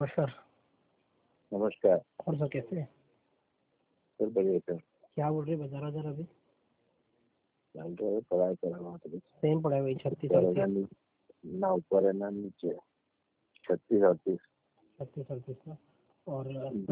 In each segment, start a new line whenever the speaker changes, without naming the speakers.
नमस्कार।
नमस्कार।
और सर कैसे हैं?
सर बढ़िया सर।
क्या बोल रहे बाजार बाजार अभी?
चल रहा है, पढ़ाई कर रहा हूँ अभी।
सेम पड़ा है वही 36
ऊपर है ना
38।
ना ऊपर है ना नीचे। 36 38।
36 38 ना। और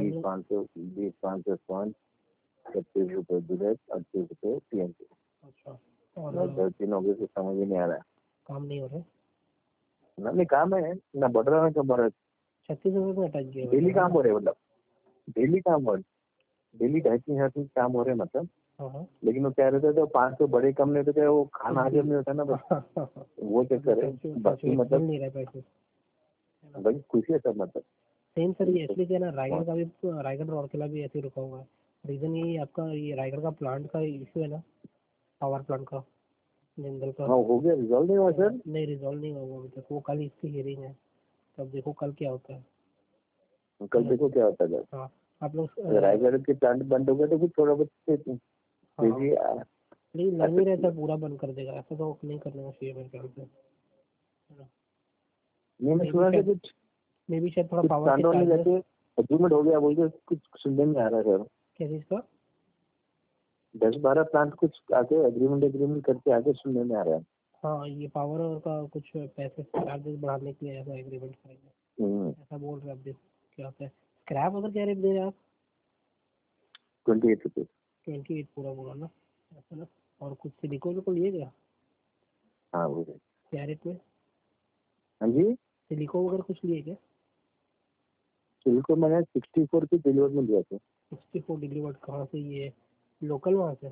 20 500 पाँच 36 रुपए बुलेट 38 रुपए TNT।
अच्छा। और
और 13 हो गए तो समझ ही नहीं आ रहा है।
काम नहीं हो रहे?
ना नहीं काम है ना बढ़ रहा है, कम बढ़ रहा है।
36 रुपये में अटक गए
डेली
मतलब, है
काम
ना?
हो रहे मतलब डेली काम हो डेली 2.5 3 काम हो रहे मतलब।
हाँ हाँ।
लेकिन वो कह रहे थे तो 500 बड़े कम नहीं होते, वो खाना हजम नहीं होता ना बस। वो चक्कर है, बाकी
मिल
मतलब
नहीं रहा पैसे, है ना?
वही खुशी है सब मतलब।
सेम सर, ये एक्चुअली क्या है ना, रायगढ़ का भी, रायगढ़ राउरकेला भी ऐसे ही रुका हुआ है। रीजन यही है, आपका ये रायगढ़ का प्लांट का इशू है ना, पावर प्लांट का, जिंदल का।
हाँ हो गया, रिजॉल्व नहीं हुआ सर।
नहीं, रिजॉल्व नहीं होगा अभी तक। वो कल इसकी हियरिंग है, तब देखो कल क्या होता है।
कल देखो क्या होता है।
हाँ। आप लोग
अगर रायगढ़ के प्लांट बंद हो गए तो कुछ थोड़ा बहुत
हाँ,
तेजी
नहीं
आ
लग नहीं
सकती
रहता
है।
पूरा बंद कर देगा, ऐसा तो नहीं करना चाहिए मेरे ख्याल से, है ना?
नहीं मैं सुना था कुछ
मे भी शायद थोड़ा
कुछ
पावर के
प्लांटों ने
चार्जेस।
जैसे अग्रीमेंट हो गया बोल के कुछ सुनने में आ रहा है सर।
क्या चीज का?
10 12 प्लांट कुछ आगे एग्रीमेंट करके आगे सुनने में आ रहा है।
हाँ, ये पावर का कुछ पैसे चार्जेस बढ़ाने के लिए ऐसा एग्रीमेंट करेंगे,
हम्म।
ऐसा बोल रहे हैं। अब देखो क्या होता है। स्क्रैप अगर क्या रेट दे रहे हैं आप?
28 रुपये।
28 पूरा पूरा ना, ऐसा ना? और कुछ सिलिकॉन को लिए क्या?
हाँ वो है।
क्या रेट में?
हाँ जी।
सिलिकॉन वगैरह कुछ लिए क्या?
सिल्को मैंने 64 की डिलीवर में दिया था।
64 डिलीवर्ड कहाँ से? ये लोकल वहाँ से?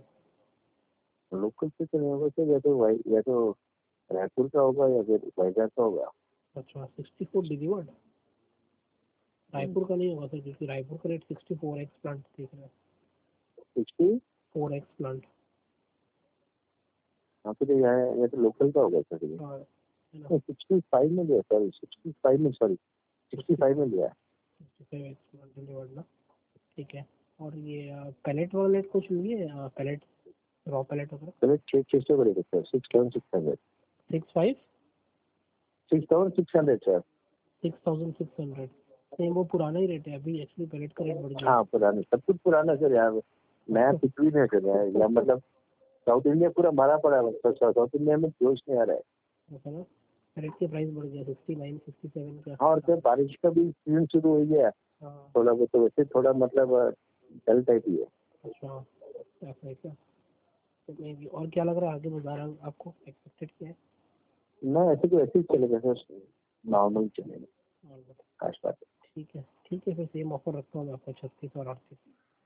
लोकल से तो नहीं होगा सर, या तो रायपुर का होगा या फिर वाइजैक का होगा।
अच्छा, 64 डिलीवर्ड। रायपुर का नहीं होगा सर, क्योंकि रायपुर का रेट 64x प्लांट देख रहे हैं।
60।
4x plant.
हाँ तो या तो लोकल का होगा सर ये।
हाँ, है ना?
65 में दिया सर, 65 में सॉरी 65 में दिया।
65x प्लांट डिलीवर्ड ना। ठीक है। और ये पैलेट वैलेट कुछ लिए? पैलेट, रॉ पैलेट वगैरह?
पहले 600 करेगा सर, 6600।
65?
6600 सर।
6600। नहीं, वो पुराना ही रेट है, अभी एक्चुअली पैलेट का रेट बढ़ गया है।
हाँ पुराने, सब कुछ पुराना सर यार। नया कुछ भी नहीं कर रहा है या मतलब साउथ इंडिया पूरा मारा पड़ा है। साउथ इंडिया में जोश नहीं आ रहा है।
ऐसा ना? पैलेट की प्राइस बढ़ गया 69 67 का।
हाँ और सर बारिश का भी सीजन शुरू हो गया।
हाँ।
थोड़ा बहुत तो वैसे थोड़ा मतलब डल टाइप ही है।
अच्छा, ऐसा है क्या? तो मैं भी, और क्या लग रहा है आगे बाजार आपको एक्सपेक्टेड क्या है?
ना ऐसे तो ऐसे ही चलेगा सर, नॉर्मल चलेगा।
और बताओ।
खास बात है।
ठीक है, ठीक है, फिर सेम ऑफर रखता हूँ मैं आपको, 36 और 38।